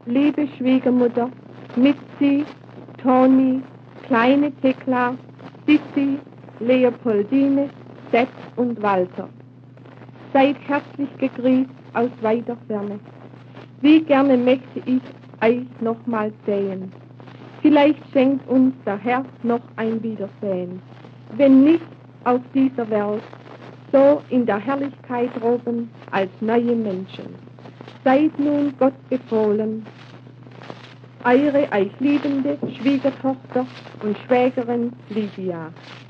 liebe Schwiegermutter, Mitzi, Toni, kleine Thekla, Sissi, Leopoldine, Sepp und Walter. Seid herzlich gegrüßt aus weiter Ferne. Wie gerne möchte ich euch nochmals sehen. Vielleicht schenkt uns der Herr noch ein Wiedersehen. Wenn nicht auf dieser Welt, so in der Herrlichkeit droben als neue Menschen. Seid nun Gott befohlen, eure euch liebende Schwiegertochter und Schwägerin Lydia.